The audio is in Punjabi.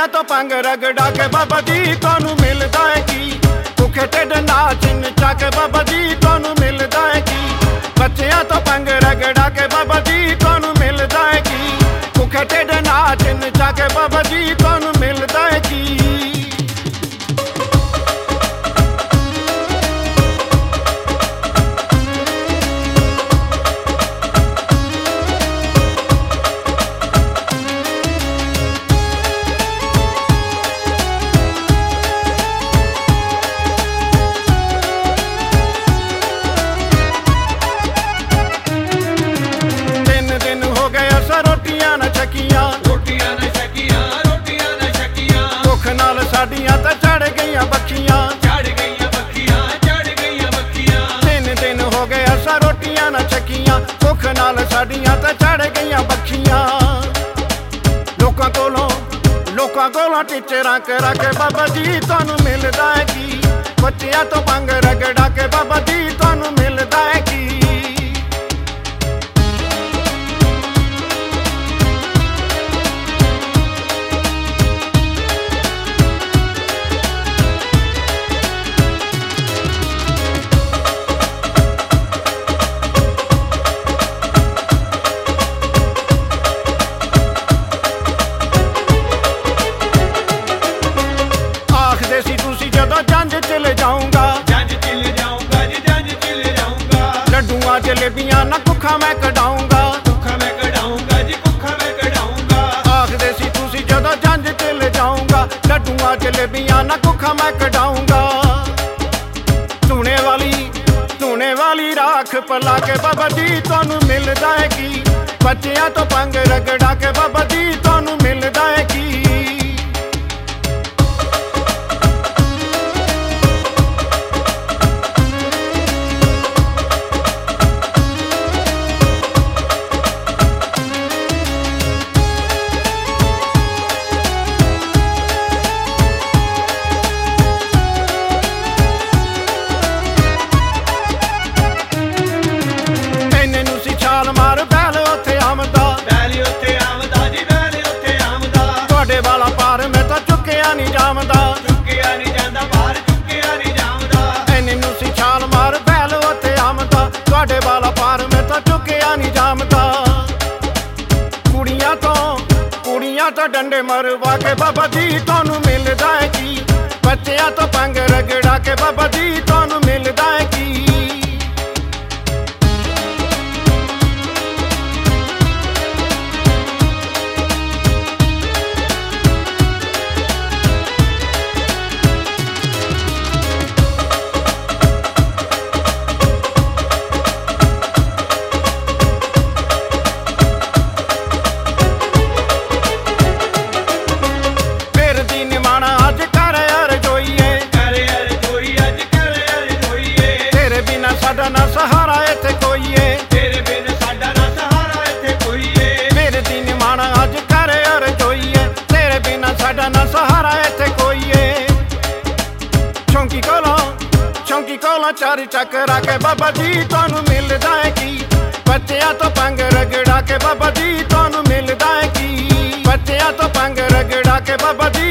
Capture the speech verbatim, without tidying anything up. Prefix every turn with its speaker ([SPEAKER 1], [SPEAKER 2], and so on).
[SPEAKER 1] ਬੱਚਿਆਂ ਤੋਂ ਪੰਗ ਰਗੜਾ ਕੇ ਬਾਬਾ ਜੀ ਤੁਹਾਨੂੰ ਮਿਲਦਾ ਹੈ ਕੀ? ਭੁੱਖੇ ਢਿੱਡ ਨਾਚ ਨਚਾ ਕੇ ਬਾਬਾ ਜੀ ਤੁਹਾਨੂੰ ਮਿਲਦਾ ਹੈ ਕੀ? ਬੱਚਿਆਂ ਤੋਂ ਪੰਗ ਰਗੜਾ ਕੇ ਬਾਬਾ ਜੀ ਤੁਹਾਨੂੰ ਮਿਲਦਾ ਹੈ ਕੀ? ਭੁੱਖੇ ਢਿੱਡ ਨਾਚ ਨਚਾ ਕੇ ਬਾਬਾ ਜੀ ਤੁਹਾਨੂੰ ਮਿਲਦਾ ਹੈ ਕੀ?
[SPEAKER 2] ਰੋਟੀਆਂ ਨਾ ਛਕੀਆਂ, ਰੋਟੀਆਂ ਨਾ ਛਕੀਆਂ,
[SPEAKER 1] ਭੁੱਖ ਨਾਲ ਸਾਡੀਆਂ ਤਾਂ ਚੜ ਗਈਆਂ ਬੱਖੀਆਂ,
[SPEAKER 2] ਚੜ ਗਈਆਂ ਬੱਖੀਆਂ, ਚੜ ਗਈਆਂ ਬੱਖੀਆਂ।
[SPEAKER 1] ਤਿੰਨ ਦਿਨ ਹੋ ਗਏ ਅਸਾਂ ਰੋਟੀਆਂ ਨਾ ਛਕੀਆਂ, ਭੁੱਖ ਨਾਲ ਸਾਡੀਆਂ ਤਾਂ ਚੜ ਗਈਆਂ ਬੱਖੀਆਂ। ਲੋਕਾਂ ਕੋਲੋਂ ਲੋਕਾਂ ਕੋਲੋਂ ਟੀਚਰਾਂ ਕਰਾ ਕੇ ਬਾਬਾ ਜੀ ਤੁਹਾਨੂੰ ਮਿਲਦਾ ਹੈ ਕੀ? ਬੱਚਿਆਂ ਤੋਂ ਪੰਗ ਰਗੜਾ ਕੇ ਬਾਬਾ ਜੀ ਤੁਹਾਨੂੰ ਮਿਲਦਾ ਹੈ ਕੀ? ਜਦੋਂ ਜੰਜ ਚਲੇ ਜਾਊਂਗਾ,
[SPEAKER 2] ਜੰਜ ਚਲੇ ਜਾਊਂਗਾ ਜੀ, ਜੰਜ ਚਲੇ ਜਾਊਂਗਾ।
[SPEAKER 1] ਲੱਡੂਆਂ ਜਲੇਬੀਆਂ ਨਾ ਕੁੱਖਾਂ ਮੈਂ ਕਢਾਊਂਗਾ,
[SPEAKER 2] ਕੁੱਖਾਂ ਮੈਂ ਕਢਾਊਂਗਾ ਜੀ, ਕੁੱਖਾਂ ਮੈਂ ਕਢਾਊਂਗਾ।
[SPEAKER 1] ਆਖਦੇ ਸੀ ਤੁਸੀਂ ਜਦੋਂ ਜੰਜ ਚਲੇ ਜਾਊਂਗਾ, ਲੱਡੂਆਂ ਜਲੇਬੀਆਂ ਨਾ ਕੁੱਖਾਂ ਮੈਂ ਕਢਾਊਂਗਾ। ਧੂਣੇ ਵਾਲੀ ਧੂਣੇ ਵਾਲੀ ਰਾਖ ਪਲਾ ਕੇ ਬਾਬਾ ਜੀ ਤੁਹਾਨੂੰ ਮਿਲਦਾ ਹੈ ਕੀ? ਬੱਚਿਆਂ ਤੋਂ ਪੰਗ ਰਗੜਾ ਕੇ ਬਾਬਾ ਜੀ ਤੁਹਾਨੂੰ ਮਿਲਦਾ ਹੈ ਕੀ? ਮਾਰ ਬੈਲ ਉੱਥੇ ਆਮਦਾ,
[SPEAKER 2] ਬੈਲ ਉੱਥੇ ਆਮਦਾ ਜੀ, ਬੈਲ ਉੱਥੇ ਆਮਦਾ।
[SPEAKER 1] ਤੁਹਾਡੇ ਵਾਲਾ ਪਾਰ ਮੈਂ ਤਾਂ ਚੁੱਕਿਆ ਨਹੀਂ ਜਾਮਦਾ,
[SPEAKER 2] ਚੁੱਕਿਆ ਨਹੀਂ ਜਾਂਦਾ ਬਾਹਰ, ਚੁੱਕਿਆ ਨਹੀਂ ਜਾਮਦਾ।
[SPEAKER 1] ਐਨੇ ਨੂੰ ਸੀ ਛਾਲ ਮਾਰ ਬੈਲ ਉੱਥੇ ਆਮਦਾ, ਤੁਹਾਡੇ ਵਾਲਾ ਪਾਰ ਮੈਂ ਤਾਂ ਚੁੱਕਿਆ ਨਹੀਂ ਜਾਮਦਾ। ਕੁੜੀਆਂ ਤੋਂ ਕੁੜੀਆਂ ਤੋਂ ਡੰਡੇ ਮਰਵਾ ਕੇ ਬਾਬਾ ਜੀ ਤੁਹਾਨੂੰ ਮਿਲਦਾ ਹੈ ਕੀ? ਬੱਚਿਆਂ ਤੋਂ ਪੰਗ ਰਗੜਾ ਕੇ ਬਾਬਾ ਜੀ ਤੁਹਾਨੂੰ ਮਿਲਦਾ ਹੈ ਕੀ? ਸਾਡਾ ਨਾ ਸਹਾਰਾ ਇੱਥੇ ਕੋਈ ਏ,
[SPEAKER 2] ਤੇਰੇ ਬਿਨ ਸਾਡਾ ਨਾ ਸਹਾਰਾ ਇੱਥੇ ਕੋਈ ਏ।
[SPEAKER 1] ਮੇਰੇ ਦੀ ਨਿਮਾਣਾ ਅੱਜ ਕਰ ਅਰਜ਼ੋਈਏ, ਤੇਰੇ ਬਿਨਾ ਸਾਡਾ ਨਾ ਸਹਾਰਾ ਇੱਥੇ ਕੋਈ ਏ। ਚੌਂਕੀ ਕੋਲੋਂ ਚੌਂਕੀ ਕੋਲੋਂ ਚਾਰ ਚੱਕਰਾ ਕੇ ਬਾਬਾ ਜੀ ਤੁਹਾਨੂੰ ਮਿਲਦਾ ਹੈ ਕੀ? ਬੱਚਿਆਂ ਤੋਂ ਪੰਗ ਰਗੜਾ ਕੇ ਬਾਬਾ ਜੀ ਤੁਹਾਨੂੰ ਮਿਲਦਾ ਹੈ ਕੀ? ਬੱਚਿਆਂ ਤੋਂ ਪੰਗ ਰਗੜਾ ਕੇ ਬਾਬਾ ਜੀ